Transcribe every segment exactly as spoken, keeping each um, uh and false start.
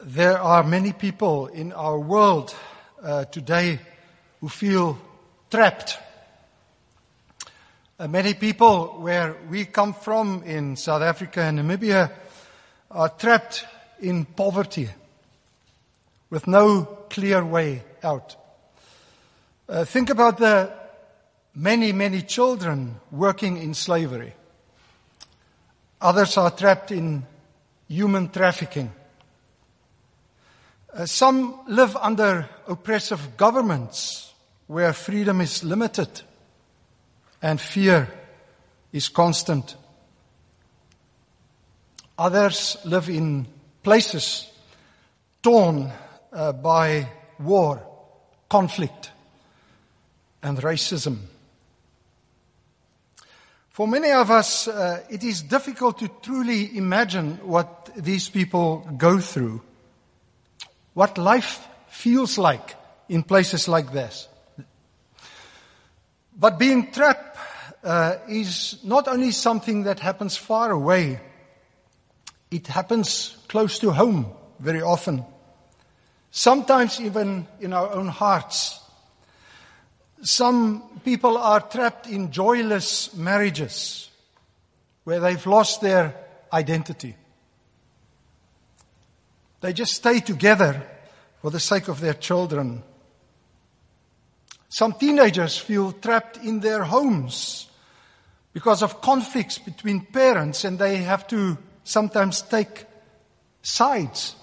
There are many people in our world uh, today who feel trapped. Uh, many people where we come from in South Africa and Namibia are trapped in poverty with no clear way out. Uh, think about the many, many children working in slavery. Others are trapped in human trafficking. Uh, some live under oppressive governments where freedom is limited and fear is constant. Others live in places torn uh, by war, conflict, and racism. For many of us, uh, it is difficult to truly imagine what these people go through, what life feels like in places like this. But being trapped uh, is not only something that happens far away, it happens close to home very often, sometimes even in our own hearts. Some people are trapped in joyless marriages where they've lost their identity. They just stay together for the sake of their children. Some teenagers feel trapped in their homes because of conflicts between parents, and they have to sometimes take sides.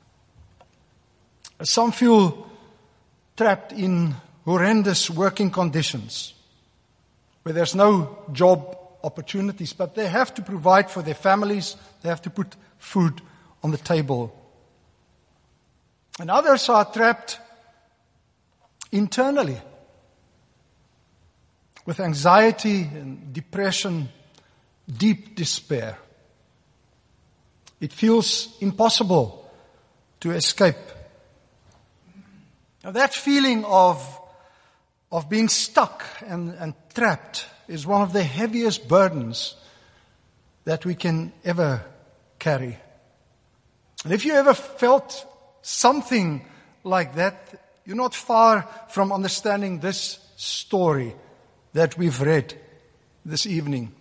Some feel trapped in horrendous working conditions where there's no job opportunities, but they have to provide for their families, they have to put food on the table. And others are trapped internally with anxiety and depression, deep despair. It feels impossible to escape. Now, that feeling of, of being stuck and, and trapped is one of the heaviest burdens that we can ever carry. And if you ever felt something like that, you're not far from understanding this story that we've read this evening.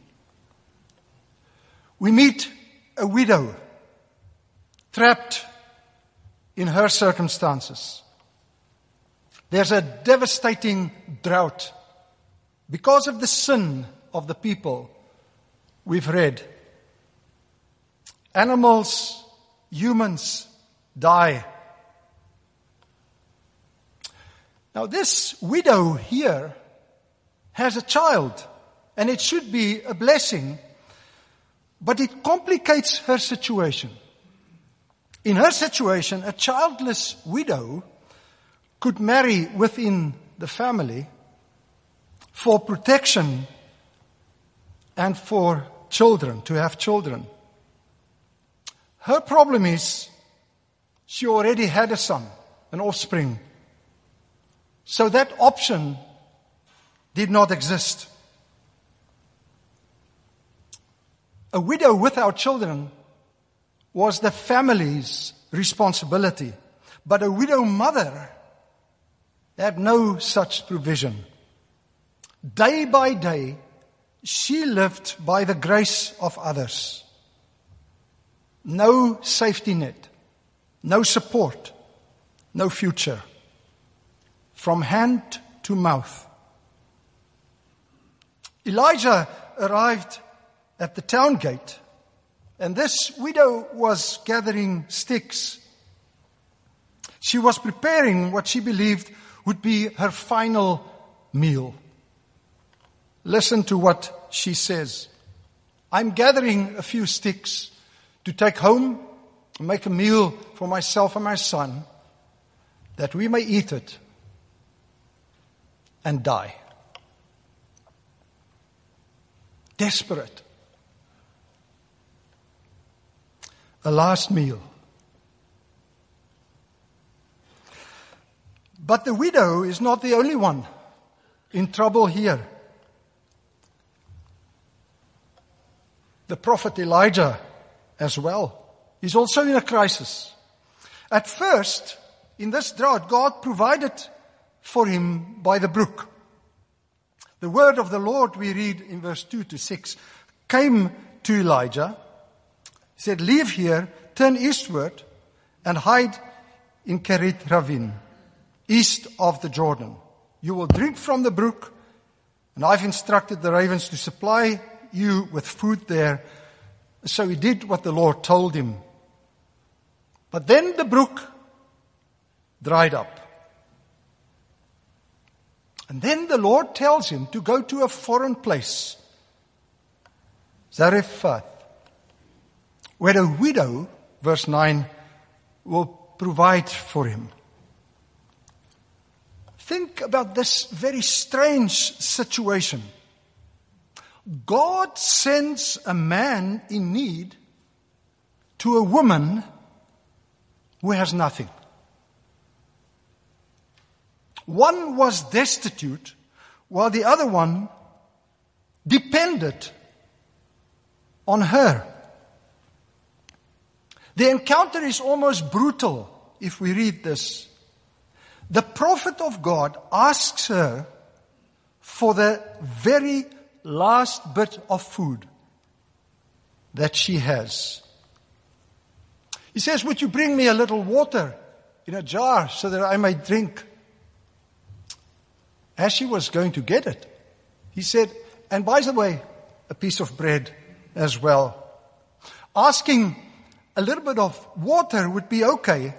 We meet a widow trapped in her circumstances. There's a devastating drought because of the sin of the people we've read. Animals, humans die. Now, this widow here has a child, and it should be a blessing, but it complicates her situation. In her situation, a childless widow could marry within the family for protection and for children, to have children. Her problem is she already had a son, an offspring. So that option did not exist. A widow without children was the family's responsibility, but a widow mother had no such provision. Day by day, she lived by the grace of others. No safety net, no support, no future. From hand to mouth. Elijah arrived at the town gate, and this widow was gathering sticks. She was preparing what she believed would be her final meal. Listen to what she says. I'm gathering a few sticks to take home and make a meal for myself and my son, that we may eat it and die. Desperate. A last meal. But the widow is not the only one in trouble here. The prophet Elijah as well is also in a crisis. At first, in this drought, God provided for him by the brook. The word of the Lord, we read in verse two to six, came to Elijah. He said, leave here, turn eastward, and hide in Kerit Ravin, east of the Jordan. You will drink from the brook, and I've instructed the ravens to supply you with food there. So he did what the Lord told him. But then the brook dried up. And then the Lord tells him to go to a foreign place, Zarephath, where a widow, verse nine, will provide for him. Think about this very strange situation. God sends a man in need to a woman who has nothing. One was destitute, while the other one depended on her. The encounter is almost brutal if we read this. The prophet of God asks her for the very last bit of food that she has. He says, would you bring me a little water in a jar so that I may drink? As she was going to get it, he said, and by the way, a piece of bread as well. Asking a little bit of water would be okay,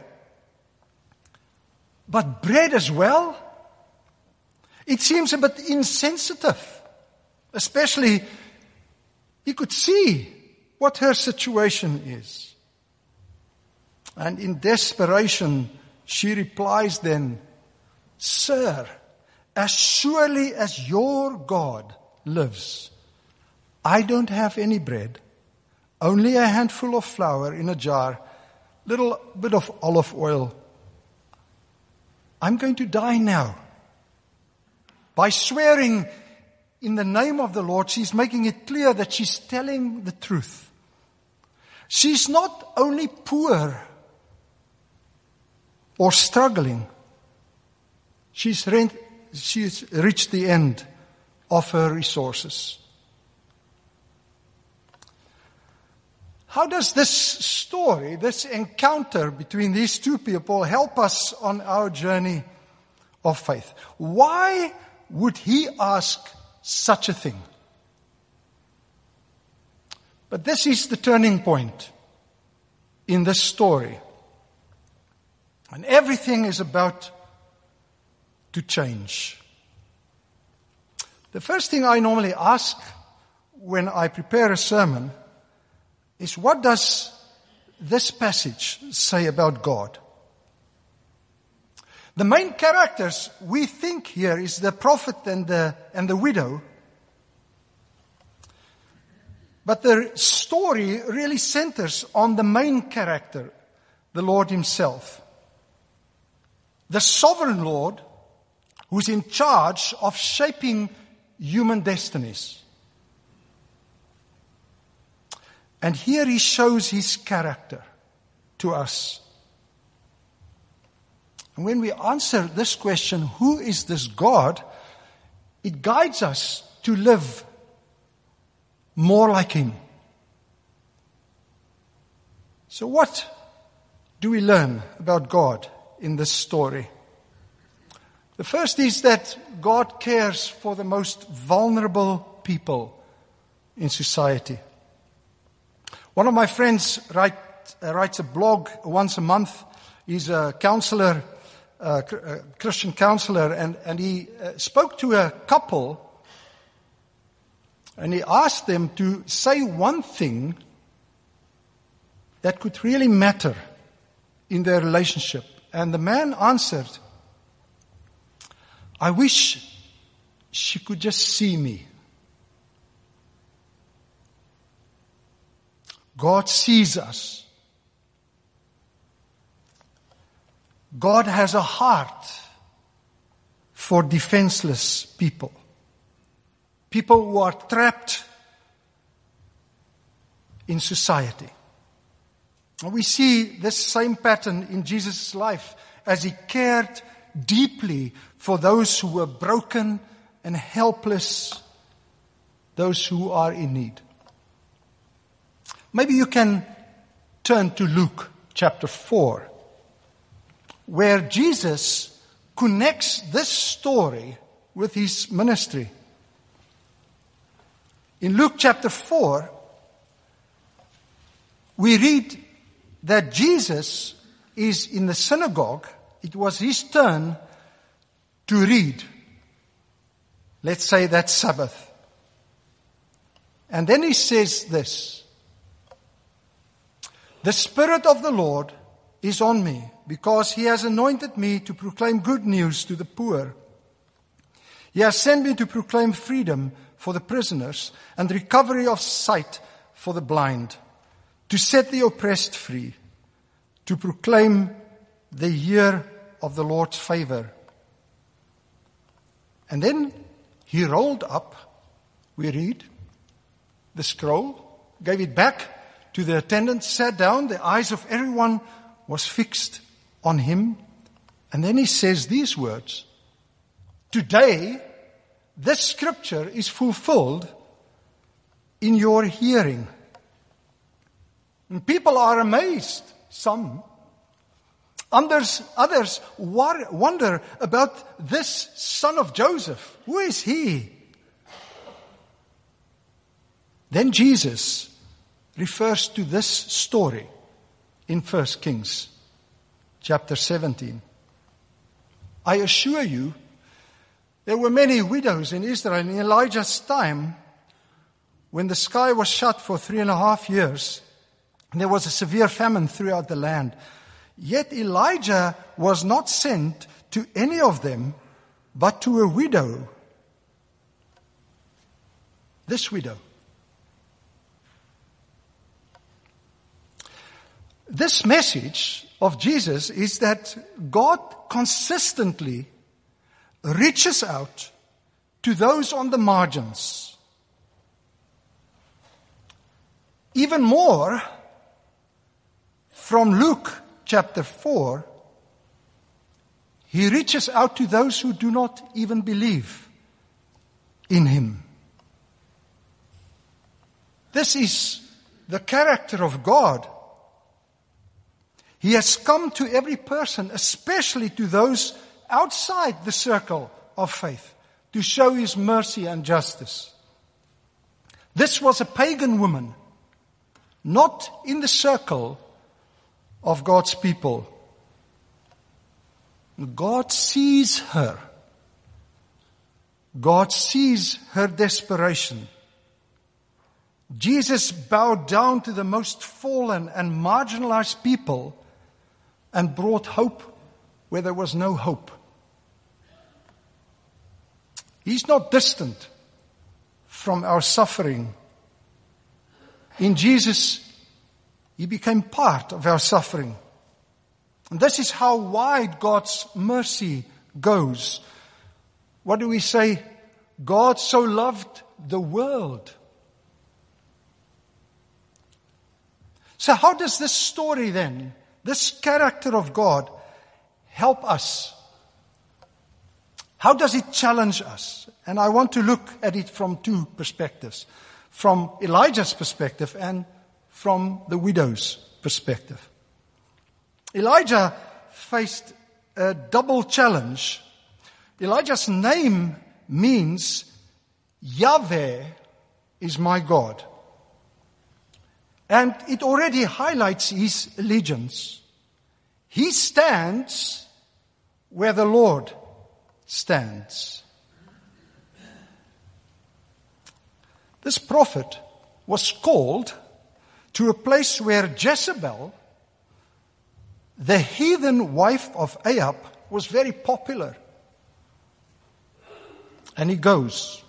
but bread as well? It seems a bit insensitive. Especially, he could see what her situation is. And in desperation, she replies then, Sir, as surely as your God lives, I don't have any bread, only a handful of flour in a jar, little bit of olive oil. I'm going to die now. By swearing in the name of the Lord, she's making it clear that she's telling the truth. She's not only poor or struggling, she's, rent, she's reached the end of her resources. How does this story, this encounter between these two people help us on our journey of faith? Why would he ask such a thing? But this is the turning point in this story. And everything is about to change. The first thing I normally ask when I prepare a sermon is, what does this passage say about God? The main characters we think here is the prophet and the, and the widow. But the story really centers on the main character, the Lord himself. The sovereign Lord who's in charge of shaping human destinies. And here he shows his character to us. And when we answer this question, who is this God? It guides us to live more like him. So what do we learn about God in this story? The first is that God cares for the most vulnerable people in society. One of my friends write, uh, writes a blog once a month. He's a counselor, uh, a Christian counselor, and, and he uh, spoke to a couple, and he asked them to say one thing that could really matter in their relationship. And the man answered, I wish she could just see me. God sees us. God has a heart for defenseless people. People who are trapped in society. And we see this same pattern in Jesus' life as he cared deeply for those who were broken and helpless, those who are in need. Maybe you can turn to Luke chapter four, where Jesus connects this story with his ministry. In Luke chapter four, we read that Jesus is in the synagogue. It was his turn to read. Let's say that Sabbath. And then he says this: "The Spirit of the Lord is on me, because he has anointed me to proclaim good news to the poor. He has sent me to proclaim freedom for the prisoners and recovery of sight for the blind, to set the oppressed free, to proclaim the year of the Lord's favor." And then he rolled up, we read, the scroll, gave it back to the attendant, sat down, the eyes of everyone was fixed on him. And then he says these words: "Today, this scripture is fulfilled in your hearing." And people are amazed, some. Others, others wonder about this son of Joseph. Who is he? Then Jesus refers to this story in First Kings chapter seventeen. "I assure you, there were many widows in Israel in Elijah's time, when the sky was shut for three and a half years, and there was a severe famine throughout the land. Yet Elijah was not sent to any of them, but to a widow." This widow. This message of Jesus is that God consistently reaches out to those on the margins. Even more, from Luke chapter four, he reaches out to those who do not even believe in him. This is the character of God. He has come to every person, especially to those outside the circle of faith, to show his mercy and justice. This was a pagan woman, not in the circle of God's people. God sees her. God sees her desperation. Jesus bowed down to the most fallen and marginalized people and brought hope where there was no hope. He's not distant from our suffering. In Jesus, he became part of our suffering. And this is how wide God's mercy goes. What do we say? God so loved the world. So how does this story then, this character of God, help us? How does it challenge us? And I want to look at it from two perspectives. From Elijah's perspective and from the widow's perspective. Elijah faced a double challenge. Elijah's name means Yahweh is my God. And it already highlights his allegiance. He stands where the Lord stands. This prophet was called to a place where Jezebel, the heathen wife of Ahab, was very popular. And he goes.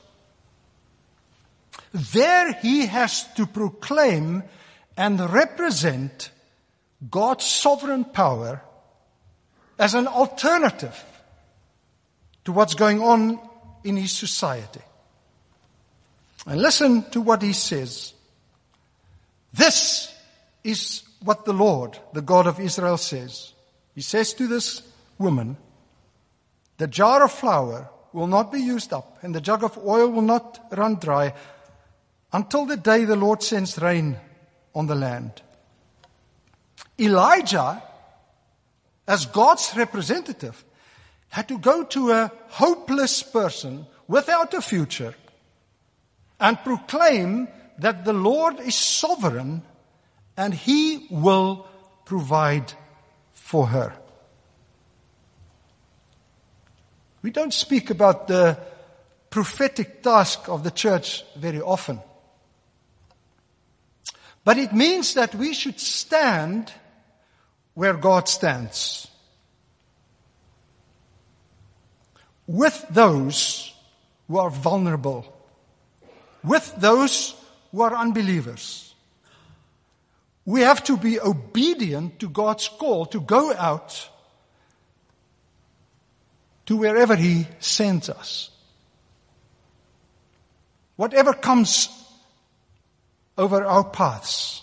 There he has to proclaim and represent God's sovereign power as an alternative to what's going on in his society. And listen to what he says. This is what the Lord, the God of Israel, says. He says to this woman, the jar of flour will not be used up, and the jug of oil will not run dry until the day the Lord sends rain on the land. Elijah, as God's representative, had to go to a hopeless person without a future and proclaim that the Lord is sovereign and He will provide for her. We don't speak about the prophetic task of the church very often. But it means that we should stand where God stands, with those who are vulnerable, with those who are unbelievers. We have to be obedient to God's call to go out to wherever He sends us. Whatever comes over our paths,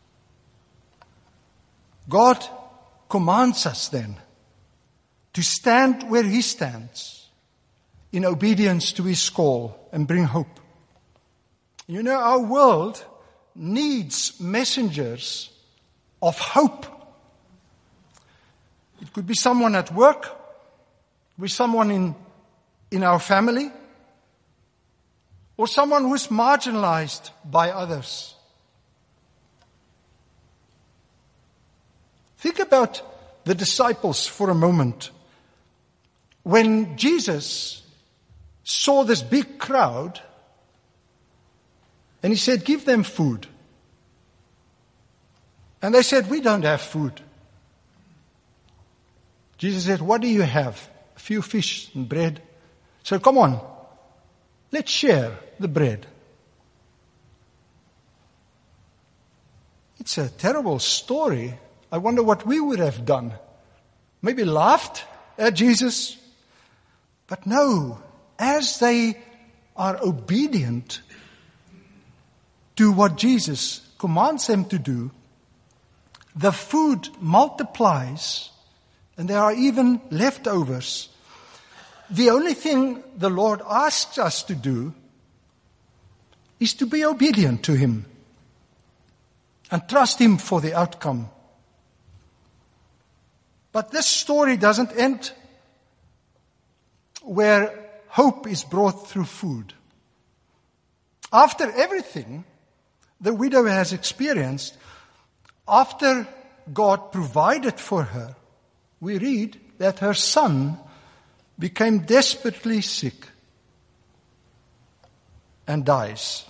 God commands us then to stand where He stands in obedience to His call and bring hope. You know, our world needs messengers of hope. It could be someone at work, with someone in, in our family, or someone who is marginalized by others. Think about the disciples for a moment. When Jesus saw this big crowd, and He said, give them food. And they said, we don't have food. Jesus said, what do you have? A few fish and bread. So come on, let's share the bread. It's a terrible story. I wonder what we would have done. Maybe laughed at Jesus. But no, as they are obedient to what Jesus commands them to do, the food multiplies and there are even leftovers. The only thing the Lord asks us to do is to be obedient to Him and trust Him for the outcome. But this story doesn't end where hope is brought through food. After everything the widow has experienced, after God provided for her, we read that her son became desperately sick and dies.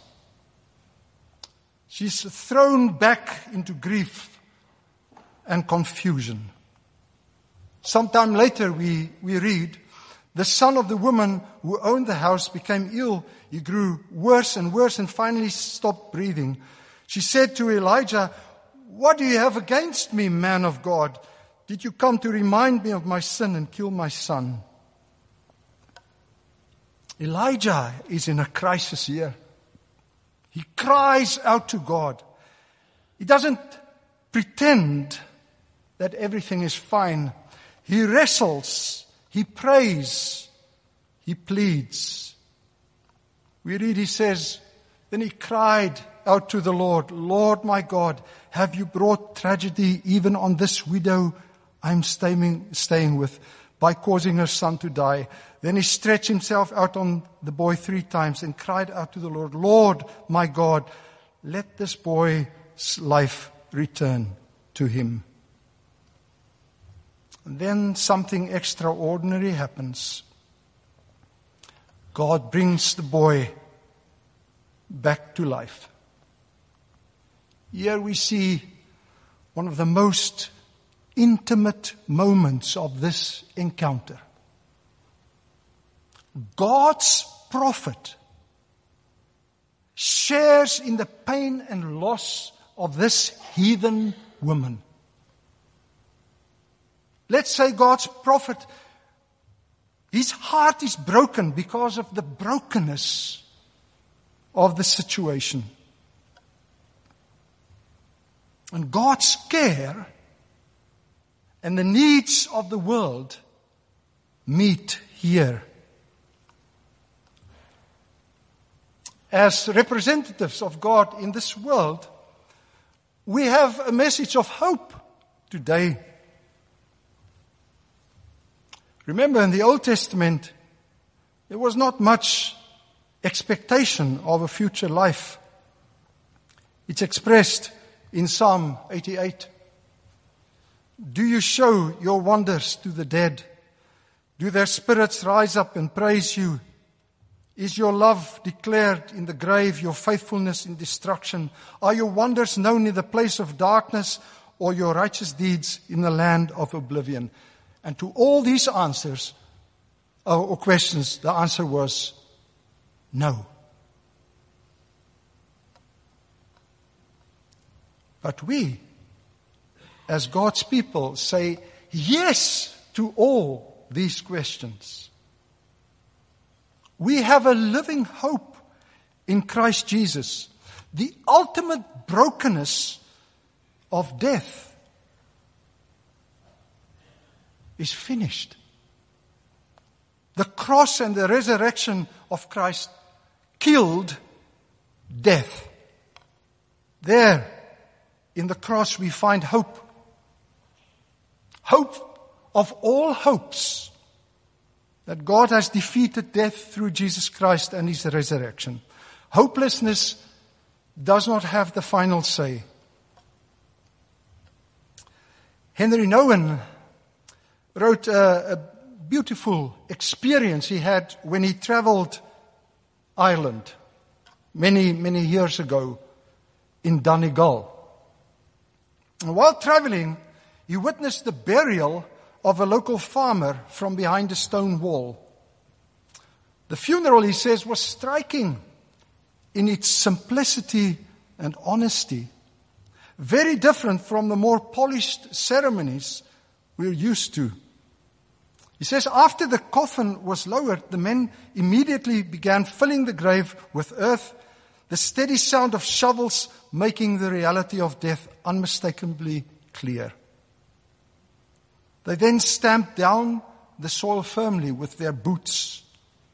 She's thrown back into grief and confusion. Sometime later we, we read, the son of the woman who owned the house became ill. He grew worse and worse and finally stopped breathing. She said to Elijah, what do you have against me, man of God? Did you come to remind me of my sin and kill my son? Elijah is in a crisis here. He cries out to God. He doesn't pretend that everything is fine. He wrestles. He prays. He pleads. We read, he says, then he cried out to the Lord, Lord my God, have you brought tragedy even on this widow I'm staying, staying with by causing her son to die? Then he stretched himself out on the boy three times and cried out to the Lord, Lord my God, let this boy's life return to him. And then something extraordinary happens. God brings the boy back to life. Here we see one of the most intimate moments of this encounter. God's prophet shares in the pain and loss of this heathen woman. Let's say God's prophet, his heart is broken because of the brokenness of the situation. And God's care and the needs of the world meet here. As representatives of God in this world, we have a message of hope today. Remember, in the Old Testament, there was not much expectation of a future life. It's expressed in Psalm eighty-eight. Do you show your wonders to the dead? Do their spirits rise up and praise you? Is your love declared in the grave, your faithfulness in destruction? Are your wonders known in the place of darkness, or your righteous deeds in the land of oblivion? And to all these answers, or questions, the answer was no. But we, as God's people, say yes to all these questions. We have a living hope in Christ Jesus. The ultimate brokenness of death is finished. The cross and the resurrection of Christ killed death. There, in the cross, we find hope. Hope of all hopes. That God has defeated death through Jesus Christ and His resurrection. Hopelessness does not have the final say. Henry Nouwen wrote a, a beautiful experience he had when he traveled Ireland many, many years ago in Donegal. And while traveling, he witnessed the burial of a local farmer from behind a stone wall. The funeral, he says, was striking in its simplicity and honesty. Very different from the more polished ceremonies we're used to. He says, after the coffin was lowered, the men immediately began filling the grave with earth, the steady sound of shovels making the reality of death unmistakably clear. They then stamped down the soil firmly with their boots,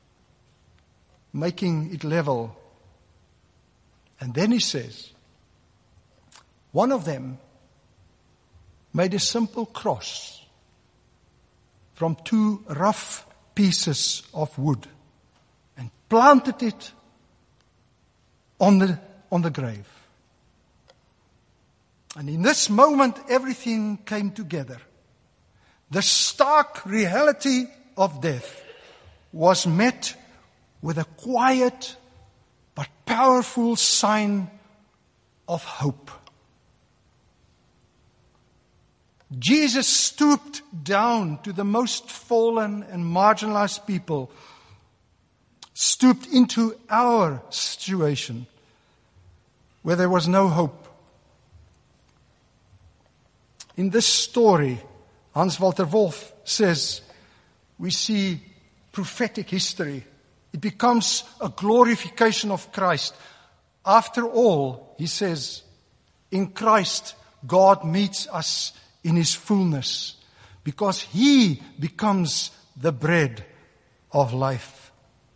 making it level. And then he says, one of them made a simple cross from two rough pieces of wood and planted it on the, on the grave. And in this moment, everything came together. The stark reality of death was met with a quiet but powerful sign of hope. Jesus stooped down to the most fallen and marginalized people, stooped into our situation where there was no hope. In this story, Hans Walter Wolff says, we see prophetic history. It becomes a glorification of Christ. After all, he says, in Christ, God meets us in His fullness because He becomes the bread of life.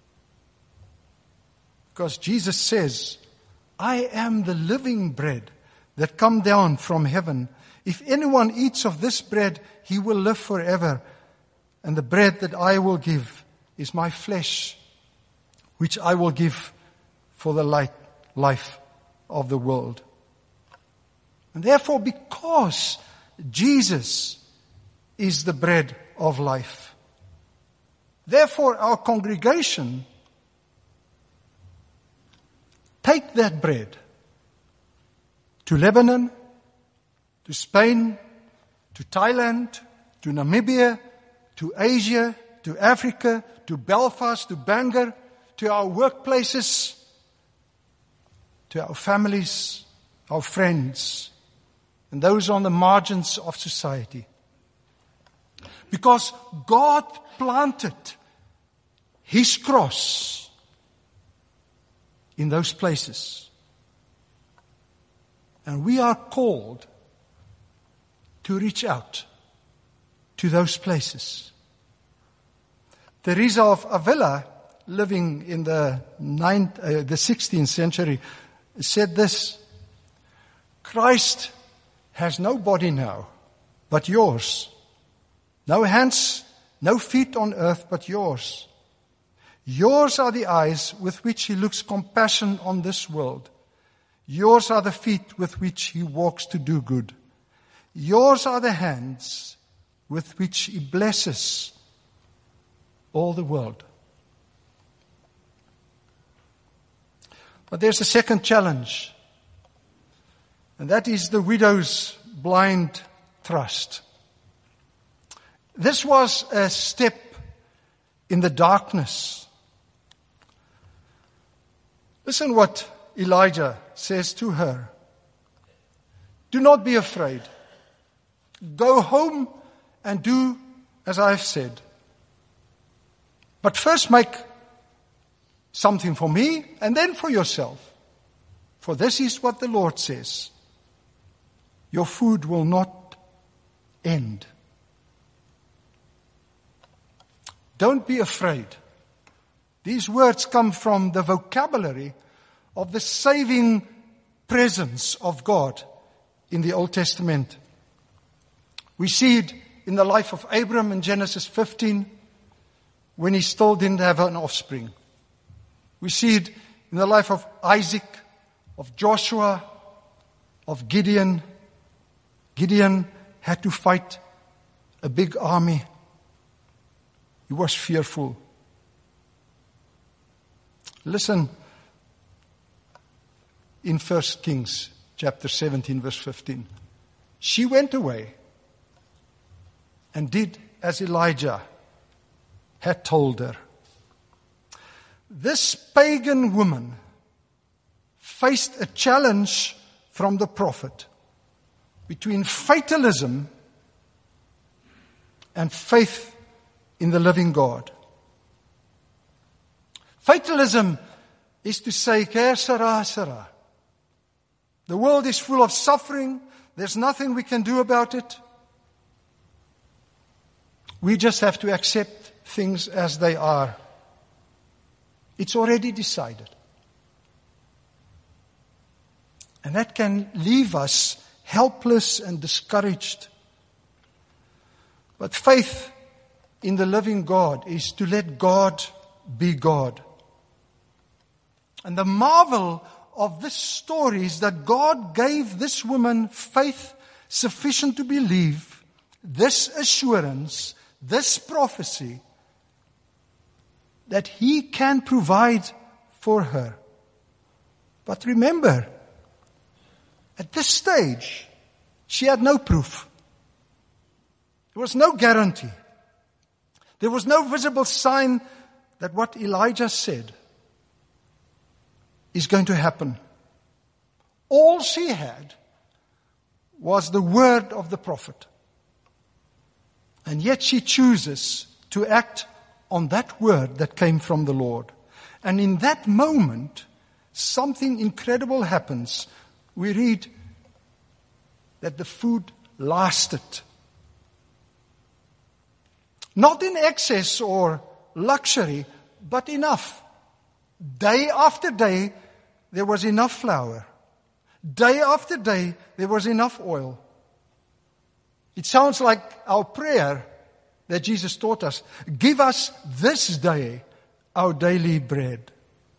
Because Jesus says, I am the living bread that come down from heaven. If anyone eats of this bread, he will live forever. And the bread that I will give is my flesh, which I will give for the light, life of the world. And therefore, because Jesus is the bread of life, therefore our congregation take that bread to Lebanon, to Spain, to Thailand, to Namibia, to Asia, to Africa, to Belfast, to Bangor, to our workplaces, to our families, our friends, and those on the margins of society. Because God planted His cross in those places. And we are called to reach out to those places. Teresa of Avila, living in the ninth, uh, the sixteenth century, said this: Christ has no body now, but yours. No hands, no feet on earth, but yours. Yours are the eyes with which he looks compassion on this world. Yours are the feet with which he walks to do good. Yours are the hands with which he blesses all the world. But there's a second challenge, and that is the widow's blind trust. This was a step in the darkness. Listen what Elijah says to her. Do not be afraid. Go home and do as I have said. But first make something for me and then for yourself. For this is what the Lord says. Your food will not end. Don't be afraid. These words come from the vocabulary of the saving presence of God in the Old Testament. We see it in the life of Abram in Genesis fifteen, when he still didn't have an offspring. We see it in the life of Isaac, of Joshua, of Gideon. Gideon had to fight a big army. He was fearful. Listen in First Kings chapter seventeen, verse fifteen. She went away and did as Elijah had told her. This pagan woman faced a challenge from the prophet between fatalism and faith in the living God. Fatalism is to say, "Ker sera sera." The world is full of suffering. There's nothing we can do about it. We just have to accept things as they are. It's already decided. And that can leave us helpless and discouraged. But faith in the living God is to let God be God. And the marvel of this story is that God gave this woman faith sufficient to believe this assurance, this prophecy, that He can provide for her. But remember, at this stage, she had no proof. There was no guarantee. There was no visible sign that what Elijah said is going to happen. All she had was the word of the prophet. And yet she chooses to act on that word that came from the Lord. And in that moment, something incredible happens. We read that the food lasted. Not in excess or luxury, but enough. Day after day, there was enough flour. Day after day, there was enough oil. It sounds like our prayer that Jesus taught us. Give us this day our daily bread.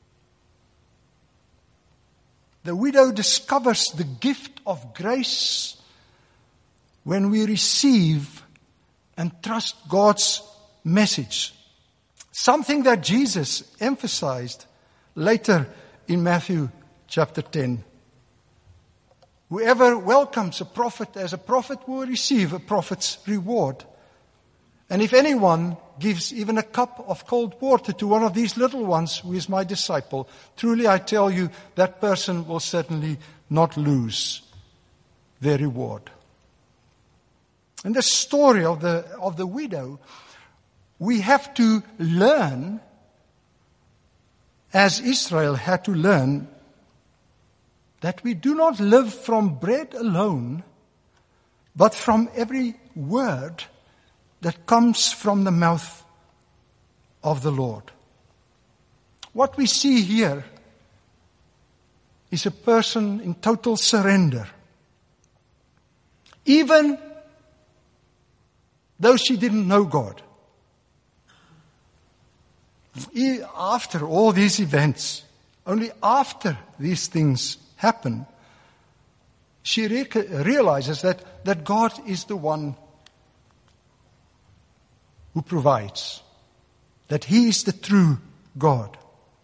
The widow discovers the gift of grace when we receive and trust God's message. Something that Jesus emphasized later in Matthew chapter ten. Whoever welcomes a prophet as a prophet will receive a prophet's reward. And if anyone gives even a cup of cold water to one of these little ones who is my disciple, truly I tell you, that person will certainly not lose their reward. In the story of the, of the widow, we have to learn, as Israel had to learn, that we do not live from bread alone, but from every word that comes from the mouth of the Lord. What we see here is a person in total surrender. Even though she didn't know God. After all these events, only after these things happen, she re- realizes that, that God is the one who provides, that He is the true God.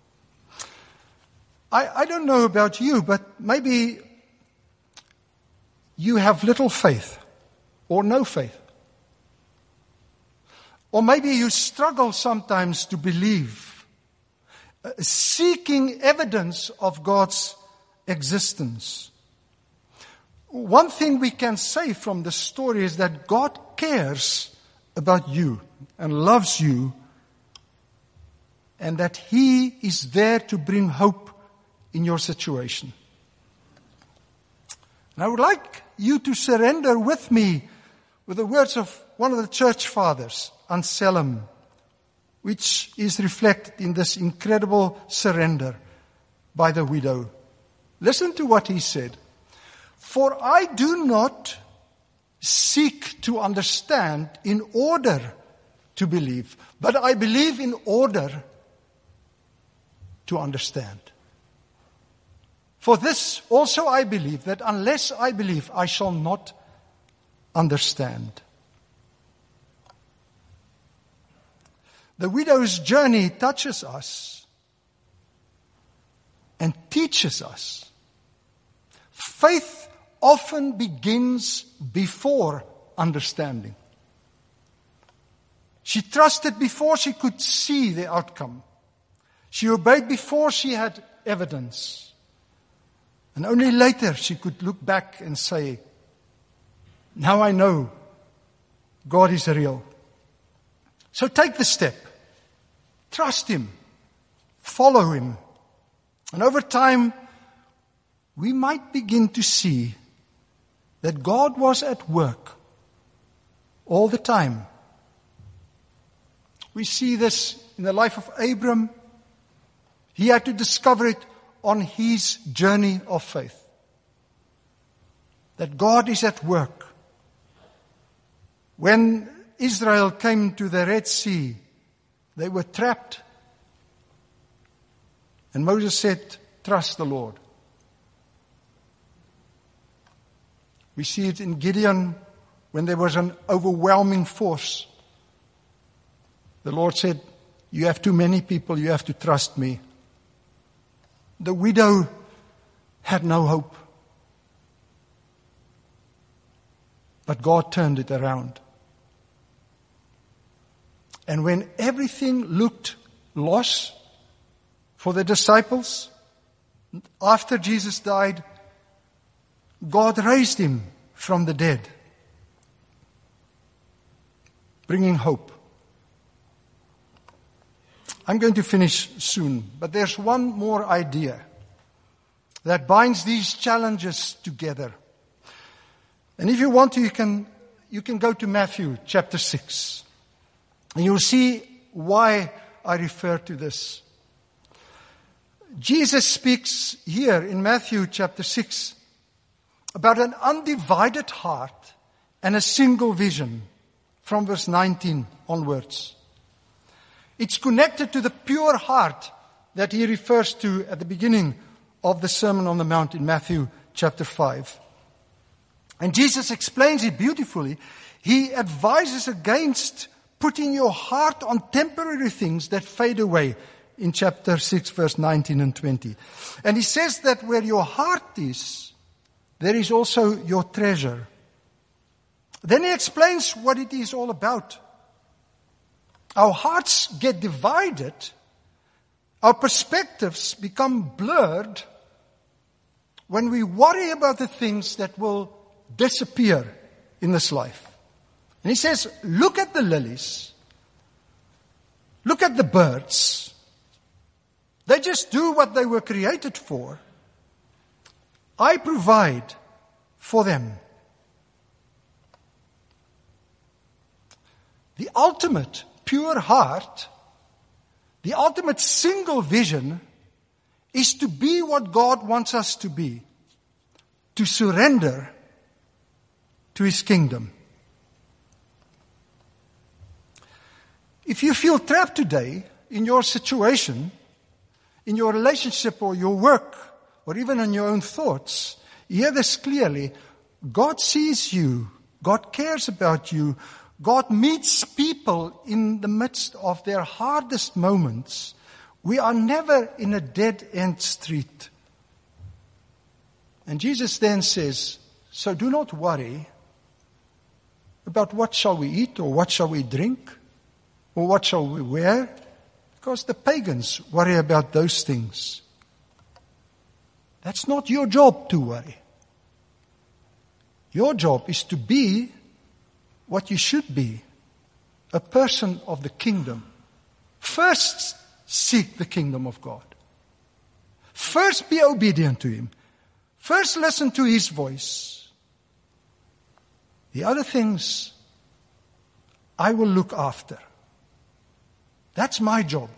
I, I don't know about you, but maybe you have little faith or no faith. Or maybe you struggle sometimes to believe, uh, seeking evidence of God's existence. One thing we can say from the story is that God cares about you and loves you, and that He is there to bring hope in your situation. And I would like you to surrender with me with the words of one of the church fathers, Anselm, which is reflected in this incredible surrender by the widow. Listen to what he said. For I do not seek to understand in order to believe, but I believe in order to understand. For this also I believe, that unless I believe, I shall not understand. The widow's journey touches us and teaches us. Faith often begins before understanding. She trusted before she could see the outcome. She obeyed before she had evidence. And only later she could look back and say, now I know God is real. So take the step. Trust Him. Follow Him. And over time, we might begin to see that God was at work all the time. We see this in the life of Abram. He had to discover it on his journey of faith. That God is at work. When Israel came to the Red Sea, they were trapped. And Moses said, trust the Lord. We see it in Gideon when there was an overwhelming force. The Lord said, you have too many people, you have to trust me. The widow had no hope. But God turned it around. And when everything looked lost for the disciples, after Jesus died, God raised Him from the dead, bringing hope. I'm going to finish soon, but there's one more idea that binds these challenges together. And if you want to, you can, you can go to Matthew chapter six. And you'll see why I refer to this. Jesus speaks here in Matthew chapter six about an undivided heart and a single vision from verse nineteen onwards. It's connected to the pure heart that he refers to at the beginning of the Sermon on the Mount in Matthew chapter five. And Jesus explains it beautifully. He advises against putting your heart on temporary things that fade away in chapter six, verse nineteen and twenty. And he says that where your heart is, there is also your treasure. Then he explains what it is all about. Our hearts get divided. Our perspectives become blurred when we worry about the things that will disappear in this life. And he says, look at the lilies. Look at the birds. They just do what they were created for. I provide for them. the ultimate pure heart, the ultimate single vision is to be what God wants us to be, to surrender to His kingdom. If you feel trapped today in your situation, in your relationship or your work, or even in your own thoughts, hear this clearly. God sees you. God cares about you. God meets people in the midst of their hardest moments. We are never in a dead-end street. And Jesus then says, so do not worry about what shall we eat, or what shall we drink, or what shall we wear, because the pagans worry about those things. That's not your job to worry. Your job is to be what you should be, a person of the kingdom. First, seek the kingdom of God. First, be obedient to Him. First, listen to His voice. The other things, I will look after. That's my job.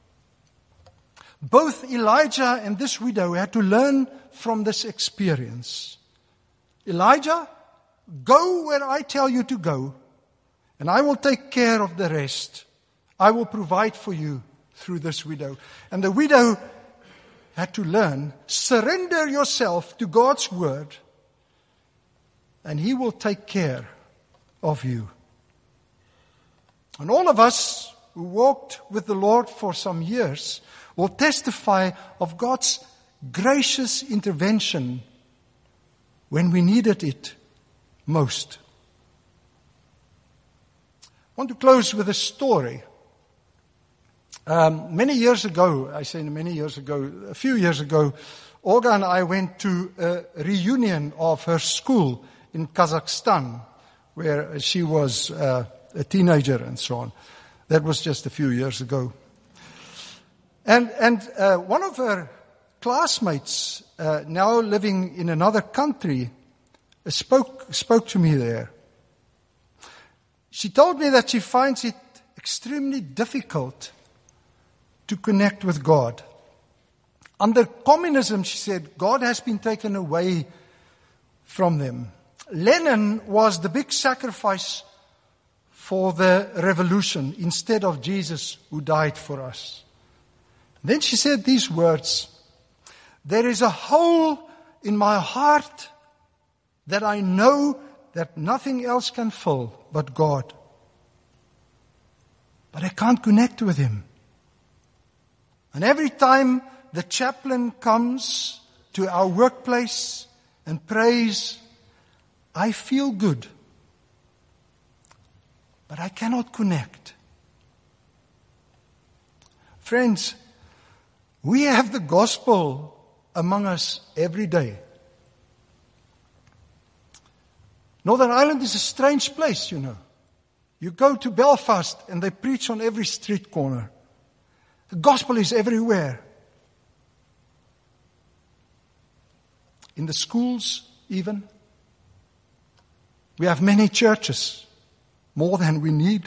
Both Elijah and this widow had to learn from this experience. Elijah, go where I tell you to go, and I will take care of the rest. I will provide for you through this widow. And the widow had to learn, surrender yourself to God's word, and He will take care of you. And all of us who walked with the Lord for some years will testify of God's gracious intervention when we needed it most. I want to close with a story. Um, many years ago, I say many years ago, a few years ago, Olga and I went to a reunion of her school in Kazakhstan, where she was uh, a teenager and so on. That was just a few years ago. And and uh, one of her classmates, uh, now living in another country, uh, spoke spoke to me there. She told me that she finds it extremely difficult to connect with God. Under communism, she said, God has been taken away from them. Lenin was the big sacrifice for the revolution instead of Jesus who died for us. Then she said these words, there is a hole in my heart that I know that nothing else can fill but God. But I can't connect with Him. And every time the chaplain comes to our workplace and prays, I feel good. But I cannot connect. Friends, we have the gospel among us every day. Northern Ireland is a strange place, you know. You go to Belfast and they preach on every street corner. The gospel is everywhere. In the schools, even. We have many churches, more than we need.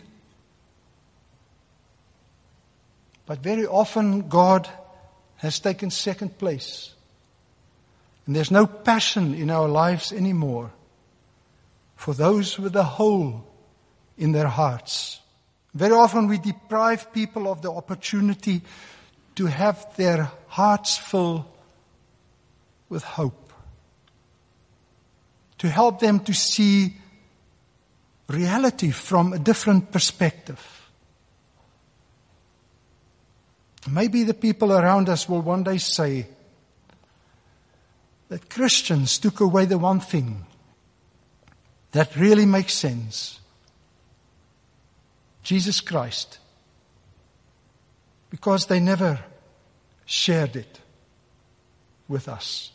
But very often God has taken second place. And there's no passion in our lives anymore for those with a hole in their hearts. Very often we deprive people of the opportunity to have their hearts filled with hope. To help them to see reality from a different perspective. Maybe the people around us will one day say that Christians took away the one thing that really makes sense. Jesus Christ. Because they never shared it with us.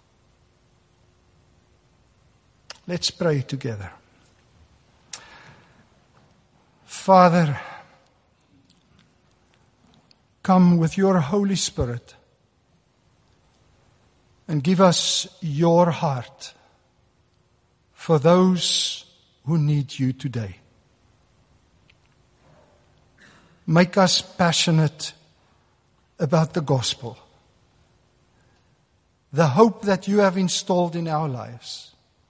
Let's pray together. Father, come with your Holy Spirit and give us your heart for those who need you today. make us passionate about the gospel, the hope that you have installed in our lives,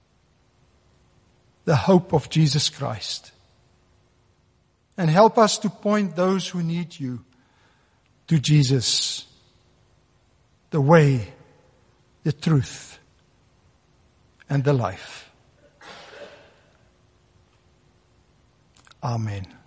the hope of Jesus Christ. And help us to point those who need you to Jesus, the way, the truth, and the life. Amen.